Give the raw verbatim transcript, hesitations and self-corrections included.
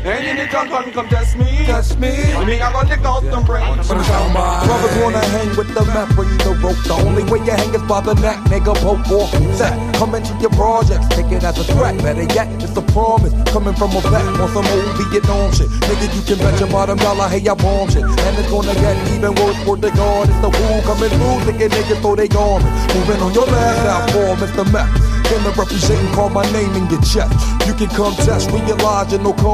Any nigga gun come test me, test me. Me I got the out them brains. Brothers wanna hang with the map, bring the rope. The only way you hang is by the neck, nigga. Poke off set. Come into your projects, take it as a threat. Better yet, it's a promise coming from a vet on some old Vietnam shit. Nigga, you can bet your bottom dollar, hey, I bomb shit. And it's gonna get even worse for the guard. It's the fool coming through, thinking niggas throw they garment. Moving on your last out for Mister Mac. Gonna represent and call my name in your chest. You can come test, realize you're no call.